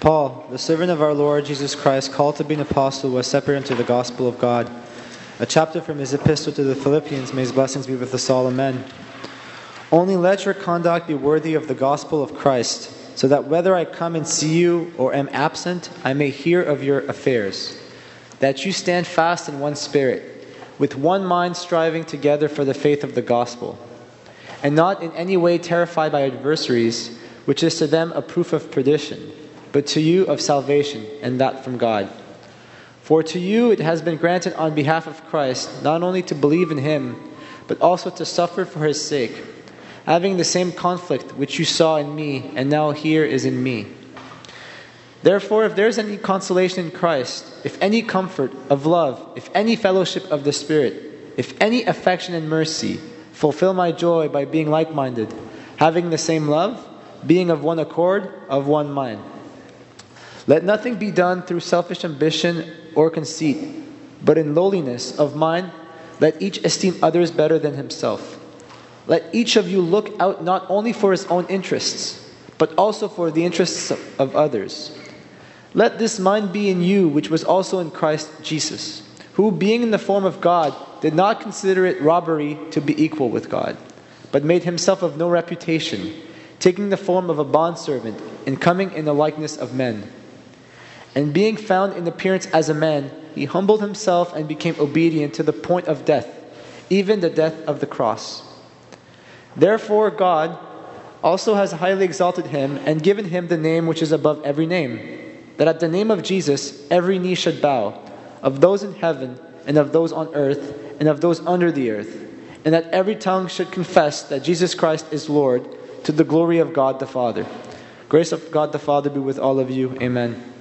Paul, the servant of our Lord Jesus Christ, called to be an apostle, was separate unto the gospel of God. A chapter from his epistle to the Philippians. May his blessings be with us all. Amen. Only let your conduct be worthy of the gospel of Christ, so that whether I come and see you or am absent, I may hear of your affairs. That you stand fast in one spirit, with one mind striving together for the faith of the gospel, and not in any way terrified by adversaries, which is to them a proof of perdition, but to you of salvation, and that from God. For to you it has been granted on behalf of Christ, not only to believe in him, but also to suffer for his sake, having the same conflict which you saw in me, and now here is in me. Therefore, if there is any consolation in Christ, if any comfort of love, if any fellowship of the Spirit, if any affection and mercy, fulfill my joy by being like-minded, having the same love, being of one accord, of one mind. Let nothing be done through selfish ambition or conceit, but in lowliness of mind, let each esteem others better than himself. Let each of you look out not only for his own interests, but also for the interests of others. Let this mind be in you, which was also in Christ Jesus, who, being in the form of God, did not consider it robbery to be equal with God, but made himself of no reputation, taking the form of a bondservant, and coming in the likeness of men. And being found in appearance as a man, he humbled himself and became obedient to the point of death, even the death of the cross. Therefore God also has highly exalted him and given him the name which is above every name, that at the name of Jesus every knee should bow, of those in heaven and of those on earth and of those under the earth, and that every tongue should confess that Jesus Christ is Lord, to the glory of God the Father. Grace of God the Father be with all of you. Amen.